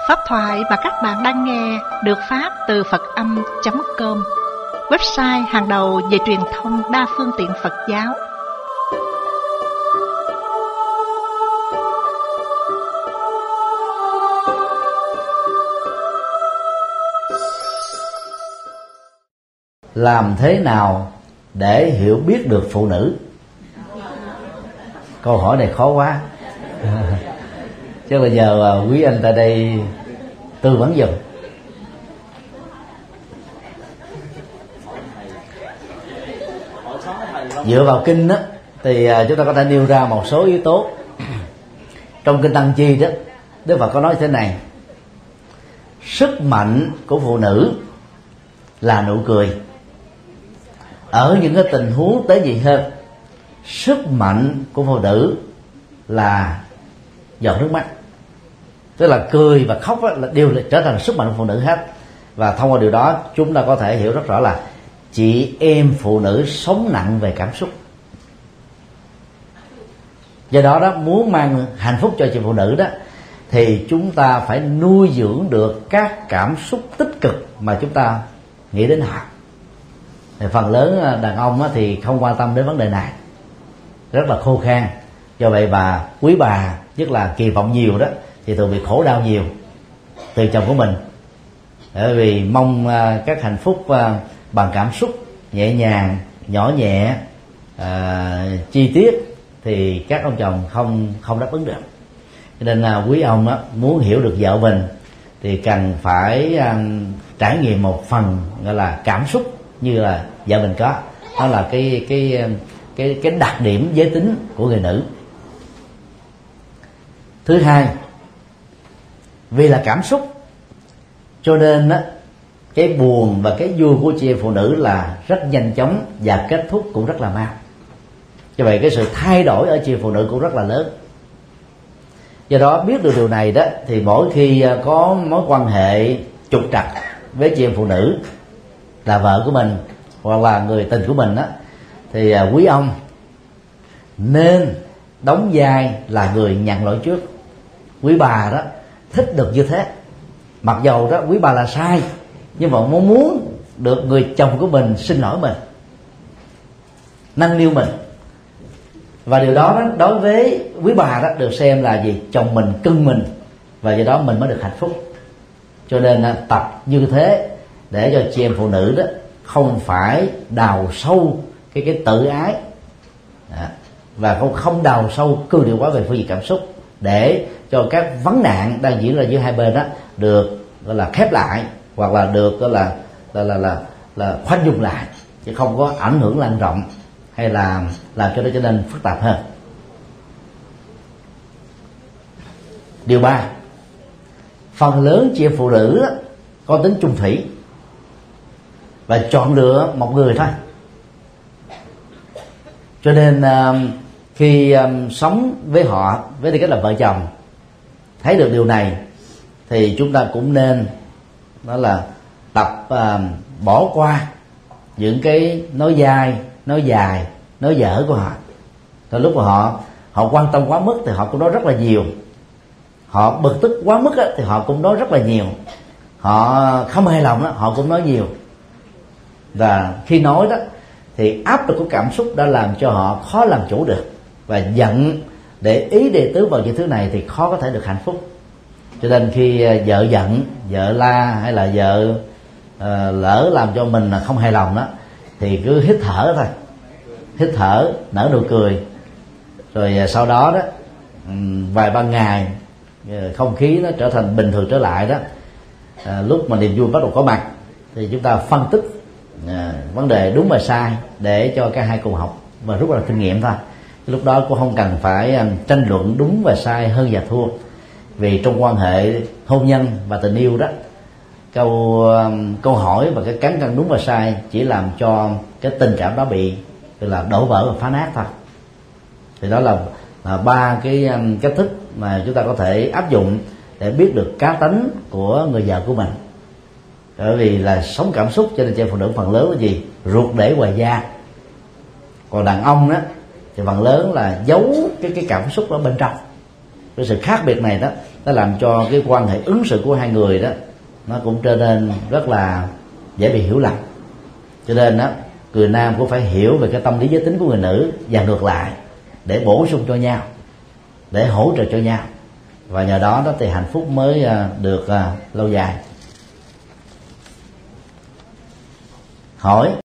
Pháp thoại mà các bạn đang nghe được phát từ Phật-âm.com, website hàng đầu về truyền thông đa phương tiện Phật giáo. Làm thế nào để hiểu biết được phụ nữ? Câu hỏi này khó quá. Chắc là giờ quý anh tại đây tư vấn giùm. Dựa vào kinh đó, thì chúng ta có thể nêu ra một số yếu tố. Trong kinh Tăng Chi đó, Đức Phật có nói thế này: sức mạnh của phụ nữ là nụ cười. Ở những cái tình huống tế nhị hơn, sức mạnh của phụ nữ là giọt nước mắt. Tức là cười và khóc là đều trở thành sức mạnh của phụ nữ hết. Và thông qua điều đó chúng ta có thể hiểu rất rõ là chị em phụ nữ sống nặng về cảm xúc. Do đó đó, muốn mang hạnh phúc cho chị phụ nữ đó, thì chúng ta phải nuôi dưỡng được các cảm xúc tích cực mà chúng ta nghĩ đến họ. Thì phần lớn đàn ông thì không quan tâm đến vấn đề này, rất là khô khan. Do vậy bà quý bà nhất là kỳ vọng nhiều đó thì thường bị khổ đau nhiều từ chồng của mình, bởi vì mong các hạnh phúc bằng cảm xúc nhẹ nhàng, nhỏ nhẹ, chi tiết thì các ông chồng không đáp ứng được. Cho nên quý ông muốn hiểu được vợ mình thì cần phải trải nghiệm một phần gọi là cảm xúc như là vợ mình có. Đó là cái đặc điểm giới tính của người nữ. Thứ hai, vì là cảm xúc cho nên cái buồn và cái vui của chị em phụ nữ là rất nhanh chóng và kết thúc cũng rất là mau. Do vậy cái sự thay đổi ở chị em phụ nữ cũng rất là lớn. Do đó biết được điều này đó, thì mỗi khi có mối quan hệ trục trặc với chị em phụ nữ là vợ của mình hoặc là người tình của mình đó, thì quý ông nên đóng vai là người nhận lỗi trước. Quý bà đó thích được như thế, mặc dầu đó quý bà là sai, nhưng mà muốn được người chồng của mình xin lỗi mình, nâng niu mình. Và điều đó đối với quý bà đó được xem là gì? Chồng mình cưng mình, và do đó mình mới được hạnh phúc. Cho nên tập như thế để cho chị em phụ nữ đó không phải đào sâu cái tự ái, và không đào sâu cương điệu quá về phương diện cảm xúc, để cho các vấn nạn đang diễn ra giữa hai bên đó được gọi là khép lại, hoặc là được gọi là khoanh dung lại, chứ không có ảnh hưởng lan rộng hay là làm cho nó trở nên phức tạp hơn. Điều 3, phần lớn chị em phụ nữ có tính chung thủy và chọn lựa một người thôi. Cho nên khi sống với họ với tư cách là vợ chồng, thấy được điều này thì chúng ta cũng nên đó là tập bỏ qua những cái nói dai, nói dài, nói dở của họ. Từ lúc mà họ quan tâm quá mức thì họ cũng nói rất là nhiều, họ bực tức quá mức thì họ cũng nói rất là nhiều, họ không hài lòng đó, họ cũng nói nhiều. Và khi nói đó thì áp lực của cảm xúc đã làm cho họ khó làm chủ được, và giận để ý để tứ vào những thứ này thì khó có thể được hạnh phúc. Cho nên khi vợ giận, vợ la hay là vợ lỡ làm cho mình không hài lòng đó, thì cứ hít thở thôi, hít thở, nở nụ cười, rồi sau đó đó vài ba ngày không khí nó trở thành bình thường trở lại đó, lúc mà niềm vui bắt đầu có mặt thì chúng ta phân tích vấn đề đúng và sai để cho cả hai cùng học và rút ra kinh nghiệm thôi. Lúc đó cũng không cần phải tranh luận đúng và sai, hơn và thua, vì trong quan hệ hôn nhân và tình yêu đó, câu hỏi và cái cán cân đúng và sai chỉ làm cho cái tình cảm đó bị là đổ vỡ và phá nát thôi. Thì đó là 3 cái cách thức mà chúng ta có thể áp dụng để biết được cá tánh của người vợ của mình. Bởi vì là sống cảm xúc cho nên chị phụ nữ phần lớn là gì? Ruột để ngoài da. Còn đàn ông đó thì phần lớn là giấu cái cảm xúc ở bên trong. cái sự khác biệt này đó nó làm cho cái quan hệ ứng xử của hai người đó nó cũng trở nên rất là dễ bị hiểu lầm. Cho nên đó, người nam cũng phải hiểu về cái tâm lý giới tính của người nữ và ngược lại, để bổ sung cho nhau, để hỗ trợ cho nhau, và nhờ đó thì hạnh phúc mới được lâu dài. Hỏi